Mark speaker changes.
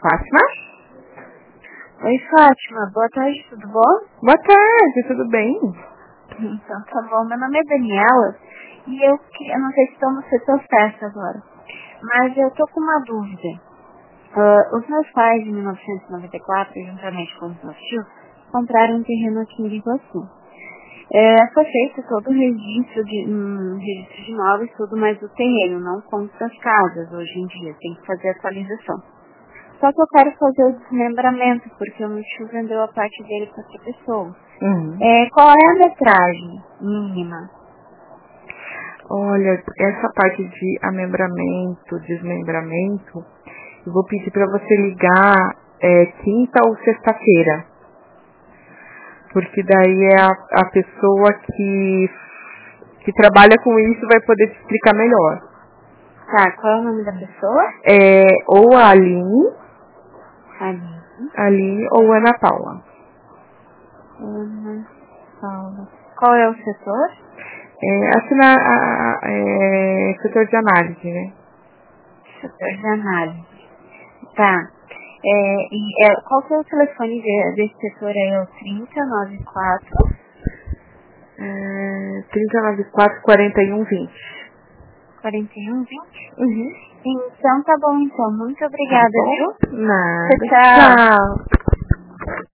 Speaker 1: Fátima?
Speaker 2: Oi, Fátima. Boa tarde, tudo bom?
Speaker 1: Boa tarde, tudo bem?
Speaker 2: Então, tá bom. Meu nome é Daniela e eu não sei se estou no setor certo agora, mas eu tô com uma dúvida. Os meus pais, em 1994, juntamente com os meus tios, compraram um terreno aqui em Iguaçu. Foi feito todo o registro de imóveis, tudo, mas o terreno não consta as casas hoje em dia, tem que fazer atualização. Só que eu quero fazer o desmembramento, porque o meu tio vendeu a parte dele para outra pessoa. Qual é a metragem mínima?
Speaker 1: Olha, essa parte de amembramento, desmembramento, eu vou pedir para você ligar quinta ou sexta-feira. Porque daí é a pessoa que trabalha com isso vai poder te explicar melhor.
Speaker 2: Tá, qual é o nome da pessoa?
Speaker 1: Ou a Aline
Speaker 2: Aline.
Speaker 1: ou a Ana Paula.
Speaker 2: Ana Paula. Qual é o setor?
Speaker 1: Setor de análise, né?
Speaker 2: Setor de análise. Tá. Qual que é o telefone desse setor aí? É o 3094?
Speaker 1: 3094 4120.
Speaker 2: 4120?
Speaker 1: Uhum.
Speaker 2: Então tá bom, então. Muito obrigada, viu?
Speaker 1: Nada.
Speaker 2: Tchau.
Speaker 1: Tchau.